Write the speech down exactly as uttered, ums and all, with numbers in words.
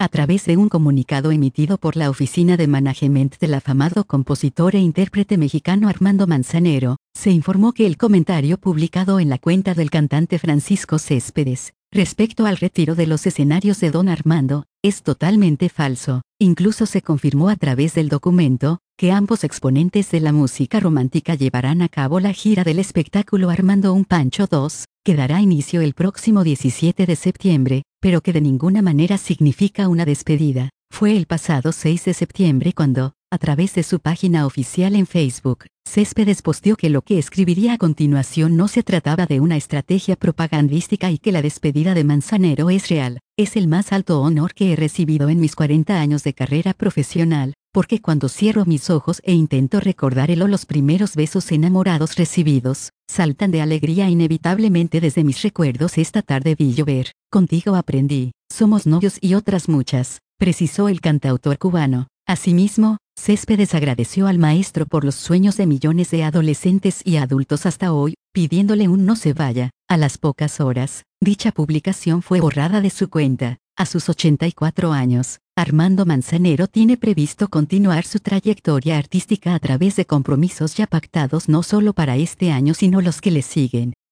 A través de un comunicado emitido por la oficina de management del afamado compositor e intérprete mexicano Armando Manzanero, se informó que el comentario publicado en la cuenta del cantante Francisco Céspedes, respecto al retiro de los escenarios de Don Armando, es totalmente falso. Incluso se confirmó a través del documento, que ambos exponentes de la música romántica llevarán a cabo la gira del espectáculo Armando Un Pancho dos, que dará inicio el próximo diecisiete de septiembre, pero que de ninguna manera significa una despedida. Fue el pasado seis de septiembre cuando, a través de su página oficial en Facebook, Céspedes posteó que lo que escribiría a continuación no se trataba de una estrategia propagandística y que la despedida de Manzanero es real. Es el más alto honor que he recibido en mis cuarenta años de carrera profesional, porque cuando cierro mis ojos e intento recordar el o los primeros besos enamorados recibidos, saltan de alegría inevitablemente desde mis recuerdos. Esta tarde vi llover, contigo aprendí, somos novios y otras muchas, precisó el cantautor cubano. Asimismo, Céspedes agradeció al maestro por los sueños de millones de adolescentes y adultos hasta hoy, pidiéndole un no se vaya. A las pocas horas, dicha publicación fue borrada de su cuenta. A sus ochenta y cuatro años, Armando Manzanero tiene previsto continuar su trayectoria artística a través de compromisos ya pactados no solo para este año sino los que le siguen.